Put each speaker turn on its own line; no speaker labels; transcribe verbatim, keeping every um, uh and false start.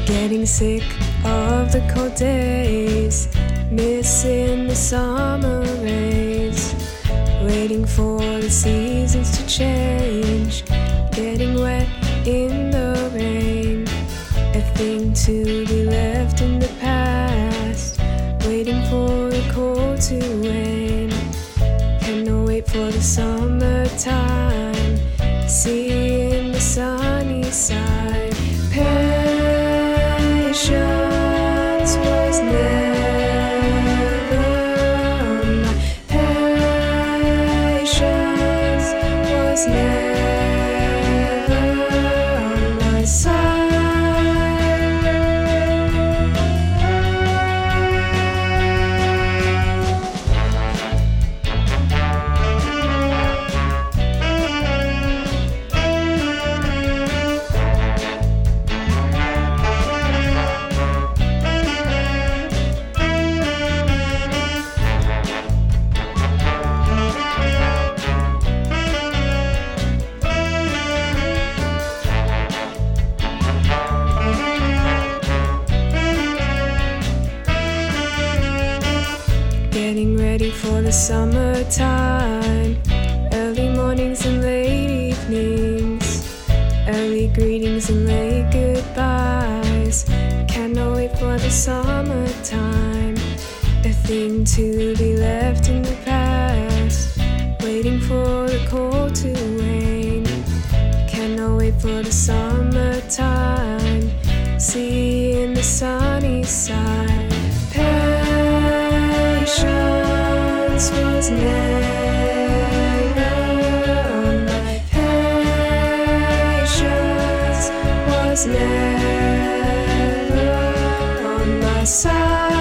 Getting sick of the cold days, missing the summer rays, waiting for the seasons to change, getting wet in the rain, a thing to be left in the past, waiting for the cold to wane. Cannot wait for the summertime, seeing the sunny side. Patience was never mine. Patience was never on my side. Getting ready for the summertime, early mornings and late evenings, early greetings and late goodbyes. Cannot wait for the summertime, a thing to be left in the past, waiting for the cold to wane. Cannot wait for the summertime, seeing the sunny side. Patience was never on my patience was never on my side.